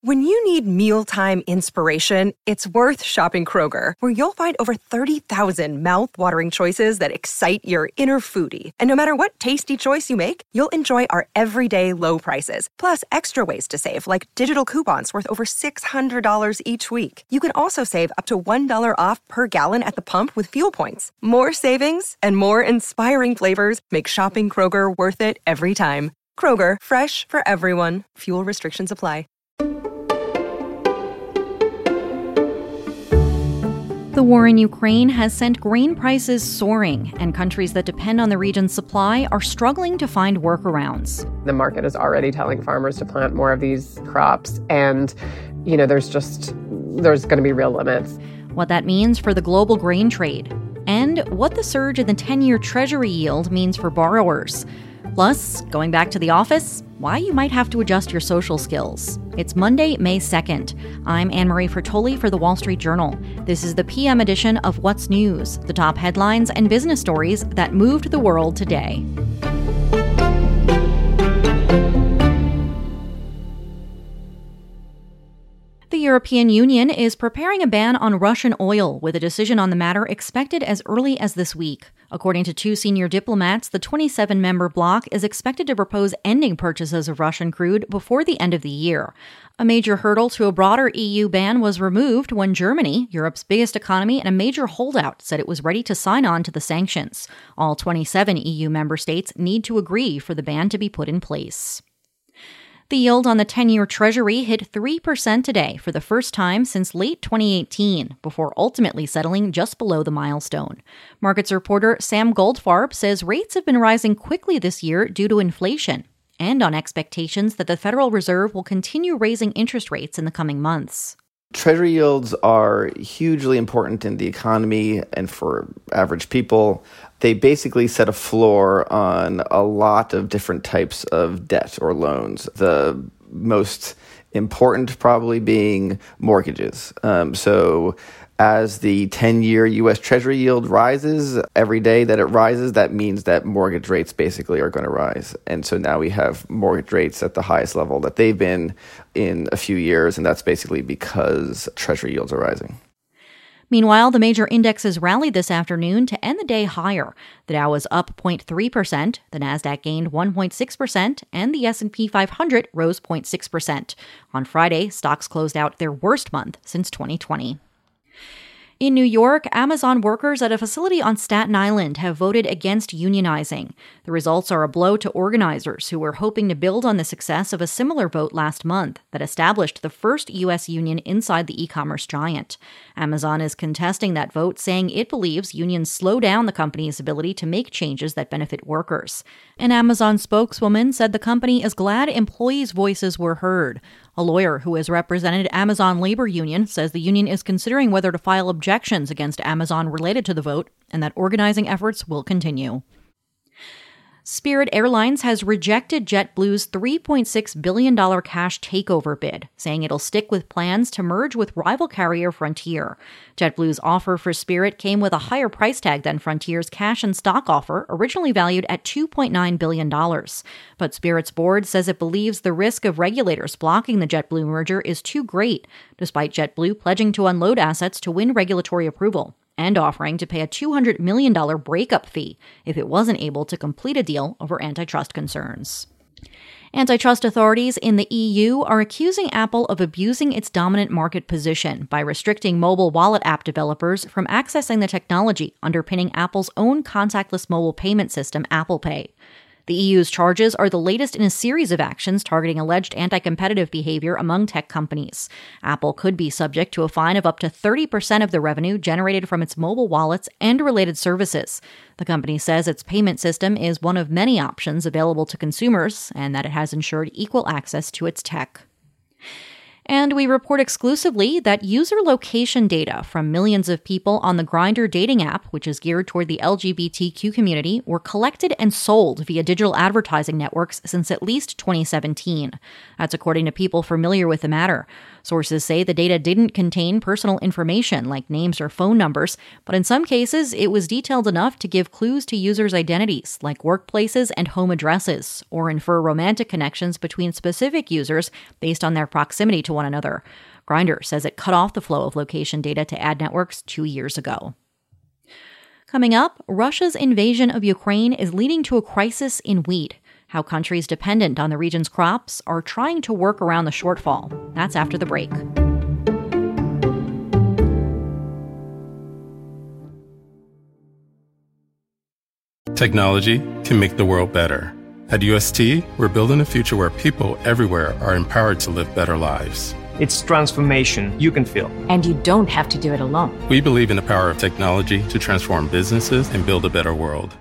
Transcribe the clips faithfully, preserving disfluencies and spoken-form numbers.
When you need mealtime inspiration, it's worth shopping Kroger, where you'll find over thirty thousand mouth-watering choices that excite your inner foodie. And no matter what tasty choice you make, you'll enjoy our everyday low prices, plus extra ways to save, like digital coupons worth over six hundred dollars each week. You can also save up to one dollar off per gallon at the pump with fuel points. More savings and more inspiring flavors make shopping Kroger worth it every time. Kroger, fresh for everyone. Fuel restrictions apply. The war in Ukraine has sent grain prices soaring, and countries that depend on the region's supply are struggling to find workarounds. The market is already telling farmers to plant more of these crops, and, you know, there's just, there's going to be real limits. What that means for the global grain trade, and what the surge in the ten-year Treasury yield means for borrowers. Plus, going back to the office, why you might have to adjust your social skills. It's Monday, May second. I'm Anne-Marie Fertoli for The Wall Street Journal. This is the P M edition of What's News, the top headlines and business stories that moved the world today. The European Union is preparing a ban on Russian oil, with a decision on the matter expected as early as this week. According to two senior diplomats, the twenty-seven member bloc is expected to propose ending purchases of Russian crude before the end of the year. A major hurdle to a broader E U ban was removed when Germany, Europe's biggest economy and a major holdout, said it was ready to sign on to the sanctions. All twenty-seven E U member states need to agree for the ban to be put in place. The yield on the ten-year Treasury hit three percent today for the first time since late twenty eighteen, before ultimately settling just below the milestone. Markets reporter Sam Goldfarb says rates have been rising quickly this year due to inflation, and on expectations that the Federal Reserve will continue raising interest rates in the coming months. Treasury yields are hugely important in the economy and for average people. They basically set a floor on a lot of different types of debt or loans. The most important probably being mortgages. Um, so as the ten-year U S Treasury yield rises, every day that it rises, that means that mortgage rates basically are going to rise. And so now we have mortgage rates at the highest level that they've been in a few years, and that's basically because Treasury yields are rising. Meanwhile, the major indexes rallied this afternoon to end the day higher. The Dow was up zero point three percent, the Nasdaq gained one point six percent, and the S and P five hundred rose zero point six percent. On Friday, stocks closed out their worst month since twenty twenty. In New York, Amazon workers at a facility on Staten Island have voted against unionizing. The results are a blow to organizers who were hoping to build on the success of a similar vote last month that established the first U S union inside the e-commerce giant. Amazon is contesting that vote, saying it believes unions slow down the company's ability to make changes that benefit workers. An Amazon spokeswoman said the company is glad employees' voices were heard. A lawyer who has represented Amazon Labor Union says the union is considering whether to file objections against Amazon related to the vote, and that organizing efforts will continue. Spirit Airlines has rejected JetBlue's three point six billion dollars cash takeover bid, saying it'll stick with plans to merge with rival carrier Frontier. JetBlue's offer for Spirit came with a higher price tag than Frontier's cash and stock offer, originally valued at two point nine billion dollars. But Spirit's board says it believes the risk of regulators blocking the JetBlue merger is too great, despite JetBlue pledging to unload assets to win regulatory approval, and offering to pay a two hundred million dollars breakup fee if it wasn't able to complete a deal over antitrust concerns. Antitrust authorities in the E U are accusing Apple of abusing its dominant market position by restricting mobile wallet app developers from accessing the technology underpinning Apple's own contactless mobile payment system, Apple Pay. The E U's charges are the latest in a series of actions targeting alleged anti-competitive behavior among tech companies. Apple could be subject to a fine of up to thirty percent of the revenue generated from its mobile wallets and related services. The company says its payment system is one of many options available to consumers and that it has ensured equal access to its tech. And we report exclusively that user location data from millions of people on the Grindr dating app, which is geared toward the L G B T Q community, were collected and sold via digital advertising networks since at least twenty seventeen. That's according to people familiar with the matter. Sources say the data didn't contain personal information like names or phone numbers, but in some cases it was detailed enough to give clues to users' identities like workplaces and home addresses, or infer romantic connections between specific users based on their proximity to one one another. Grindr says it cut off the flow of location data to ad networks two years ago. Coming up, Russia's invasion of Ukraine is leading to a crisis in wheat. How countries dependent on the region's crops are trying to work around the shortfall. That's after the break. Technology can make the world better. At U S T, we're building a future where people everywhere are empowered to live better lives. It's transformation you can feel. And you don't have to do it alone. We believe in the power of technology to transform businesses and build a better world.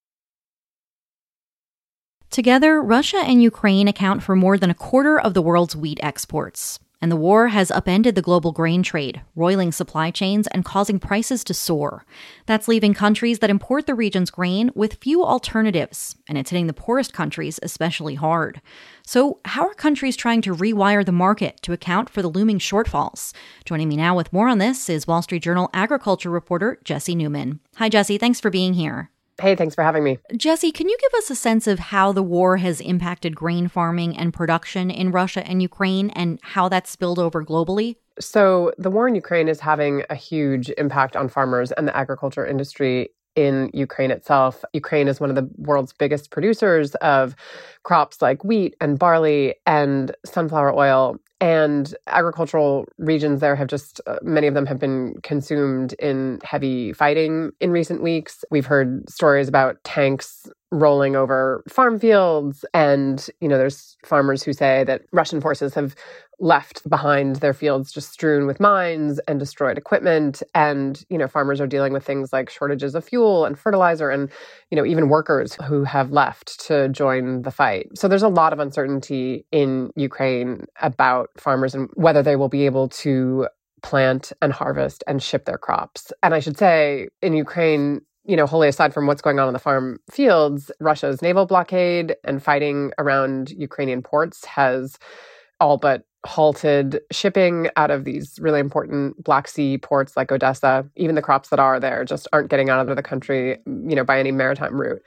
Together, Russia and Ukraine account for more than a quarter of the world's wheat exports. And the war has upended the global grain trade, roiling supply chains and causing prices to soar. That's leaving countries that import the region's grain with few alternatives, and it's hitting the poorest countries especially hard. So how are countries trying to rewire the market to account for the looming shortfalls? Joining me now with more on this is Wall Street Journal agriculture reporter Jesse Newman. Hi, Jesse. Thanks for being here. Hey, thanks for having me. Jesse, can you give us a sense of how the war has impacted grain farming and production in Russia and Ukraine and how that's spilled over globally? So the war in Ukraine is having a huge impact on farmers and the agriculture industry in Ukraine itself. Ukraine is one of the world's biggest producers of crops like wheat and barley and sunflower oil. And agricultural regions there have just, uh, many of them have been consumed in heavy fighting in recent weeks. We've heard stories about tanks rolling over farm fields. And, you know, there's farmers who say that Russian forces have left behind their fields just strewn with mines and destroyed equipment. And, you know, farmers are dealing with things like shortages of fuel and fertilizer and, you know, even workers who have left to join the fight. So there's a lot of uncertainty in Ukraine about farmers and whether they will be able to plant and harvest and ship their crops. And I should say, in Ukraine, you know, wholly aside from what's going on in the farm fields, Russia's naval blockade and fighting around Ukrainian ports has all but halted shipping out of these really important Black Sea ports like Odessa. Even the crops that are there just aren't getting out of the country, you know, by any maritime route.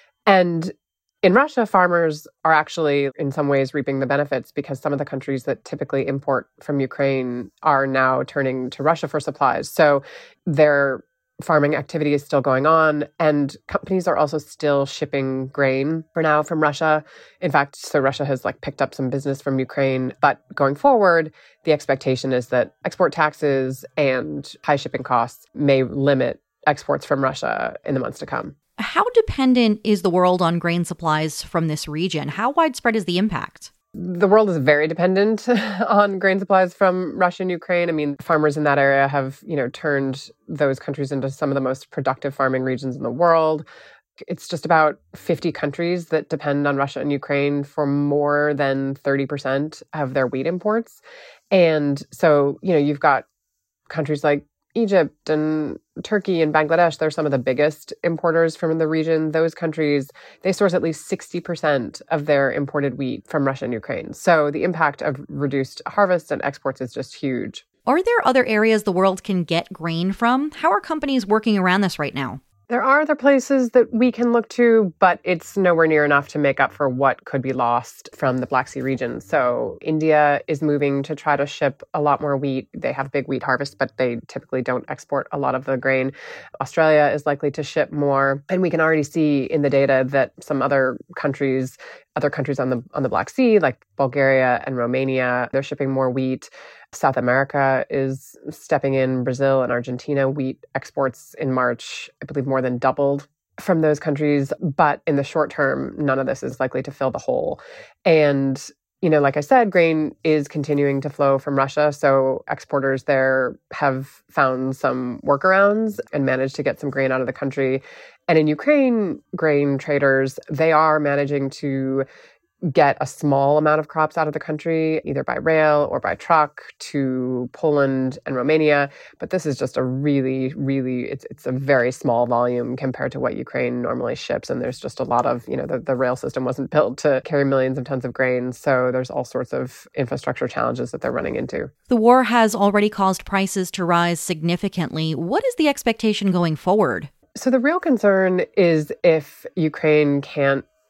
And in Russia, farmers are actually in some ways reaping the benefits because some of the countries that typically import from Ukraine are now turning to Russia for supplies. So their farming activity is still going on, and companies are also still shipping grain for now from Russia. In fact, so Russia has like picked up some business from Ukraine, but going forward, the expectation is that export taxes and high shipping costs may limit exports from Russia in the months to come. How dependent is the world on grain supplies from this region? How widespread is the impact? The world is very dependent on grain supplies from Russia and Ukraine. I mean, farmers in that area have, you know, turned those countries into some of the most productive farming regions in the world. It's just about fifty countries that depend on Russia and Ukraine for more than thirty percent of their wheat imports. And so, you know, you've got countries like Egypt and Turkey and Bangladesh, they're some of the biggest importers from the region. Those countries, they source at least sixty percent of their imported wheat from Russia and Ukraine. So the impact of reduced harvests and exports is just huge. Are there other areas the world can get grain from? How are companies working around this right now? There are other places that we can look to, but it's nowhere near enough to make up for what could be lost from the Black Sea region. So India is moving to try to ship a lot more wheat. They have big wheat harvest, but they typically don't export a lot of the grain. Australia is likely to ship more. And we can already see in the data that some other countries, other countries on the on the Black Sea, like Bulgaria and Romania, they're shipping more wheat. South America is stepping in. Brazil and Argentina, wheat exports in March, I believe, more than doubled from those countries. But in the short term, none of this is likely to fill the hole. And, you know, like I said, grain is continuing to flow from Russia. So exporters there have found some workarounds and managed to get some grain out of the country. And in Ukraine, grain traders, they are managing to get a small amount of crops out of the country, either by rail or by truck to Poland and Romania. But this is just a really, really, it's it's a very small volume compared to what Ukraine normally ships. And there's just a lot of, you know, the, the rail system wasn't built to carry millions of tons of grain. So there's all sorts of infrastructure challenges that they're running into. The war has already caused prices to rise significantly. What is the expectation going forward? So the real concern is if Ukraine can't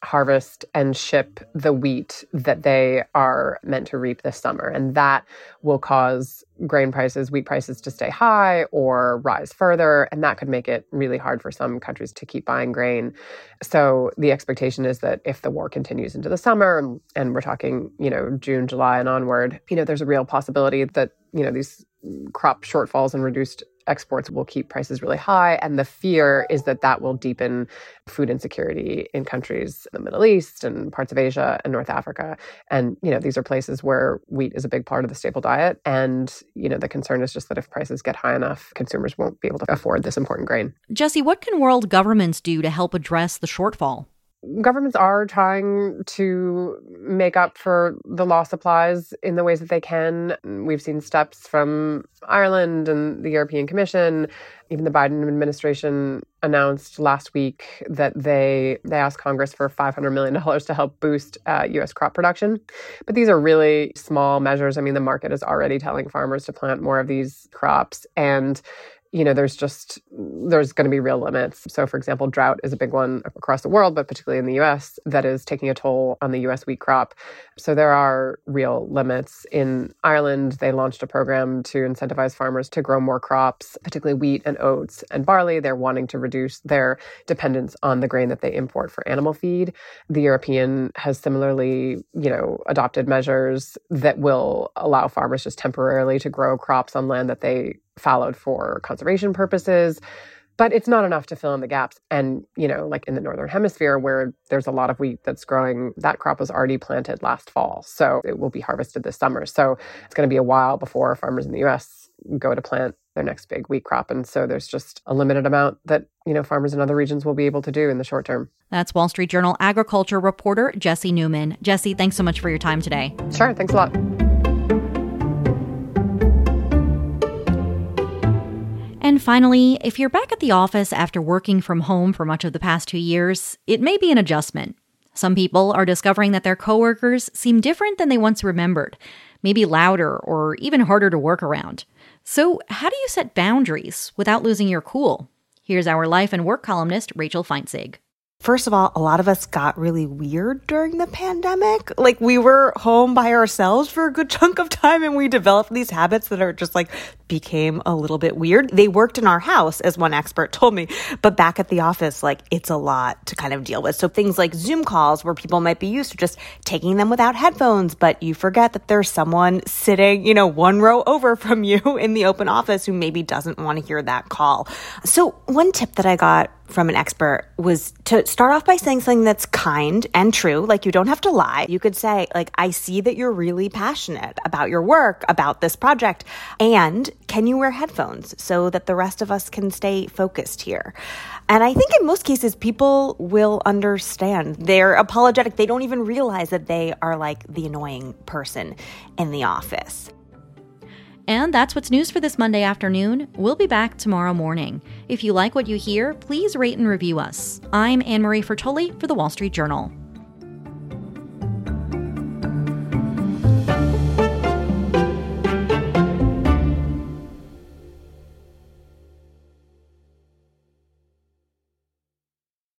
harvest and ship the wheat that they are meant to reap this summer. And that will cause grain prices, wheat prices to stay high or rise further. And that could make it really hard for some countries to keep buying grain. So the expectation is that if the war continues into the summer, and, and we're talking, you know, June, July and onward, you know, there's a real possibility that, you know, these crop shortfalls and reduced exports will keep prices really high. And the fear is that that will deepen food insecurity in countries in the Middle East and parts of Asia and North Africa. And, you know, these are places where wheat is a big part of the staple diet. And, you know, the concern is just that if prices get high enough, consumers won't be able to afford this important grain. Jessie, what can world governments do to help address the shortfall? Governments are trying to make up for the lost supplies in the ways that they can. We've seen steps from Ireland and the European Commission. Even the Biden administration announced last week that they they asked Congress for five hundred million dollars to help boost uh, U S crop production. But these are really small measures. I mean, the market is already telling farmers to plant more of these crops. And you know, there's just, there's going to be real limits. So, for example, drought is a big one across the world, but particularly in the U S, that is taking a toll on the U S wheat crop. So there are real limits. In Ireland, they launched a program to incentivize farmers to grow more crops, particularly wheat and oats and barley. They're wanting to reduce their dependence on the grain that they import for animal feed. The European has similarly, you know, adopted measures that will allow farmers just temporarily to grow crops on land that they fallowed for conservation purposes. But it's not enough to fill in the gaps. And, you know, like in the Northern Hemisphere, where there's a lot of wheat that's growing, that crop was already planted last fall. So it will be harvested this summer. So it's going to be a while before farmers in the U S go to plant their next big wheat crop. And so there's just a limited amount that, you know, farmers in other regions will be able to do in the short term. That's Wall Street Journal agriculture reporter Jessie Newman. Jessie, thanks so much for your time today. Sure. Thanks a lot. And finally, if you're back at the office after working from home for much of the past two years, it may be an adjustment. Some people are discovering that their coworkers seem different than they once remembered, maybe louder or even harder to work around. So how do you set boundaries without losing your cool? Here's our life and work columnist, Rachel Feintzig. First of all, a lot of us got really weird during the pandemic. Like, we were home by ourselves for a good chunk of time, and we developed these habits that are just like became a little bit weird. They worked in our house, as one expert told me, but back at the office, like, it's a lot to kind of deal with. So things like Zoom calls, where people might be used to just taking them without headphones, but you forget that there's someone sitting, you know, one row over from you in the open office who maybe doesn't want to hear that call. So one tip that I got from an expert was to start off by saying something that's kind and true. Like, you don't have to lie. You could say, like, I see that you're really passionate about your work, about this project, and can you wear headphones so that the rest of us can stay focused here? And I think in most cases, people will understand. They're apologetic. They don't even realize that they are like the annoying person in the office. And that's what's news for this Monday afternoon. We'll be back tomorrow morning. If you like what you hear, please rate and review us. I'm Anne-Marie Fertoli for The Wall Street Journal.